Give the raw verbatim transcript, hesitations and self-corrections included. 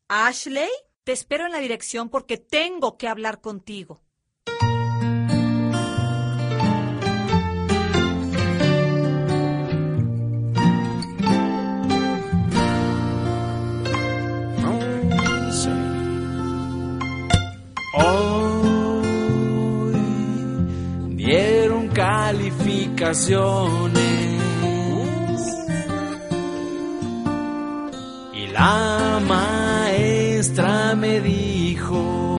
Ashley, te espero en la dirección porque tengo que hablar contigo. Hoy dieron calificaciones y la maestra me dijo: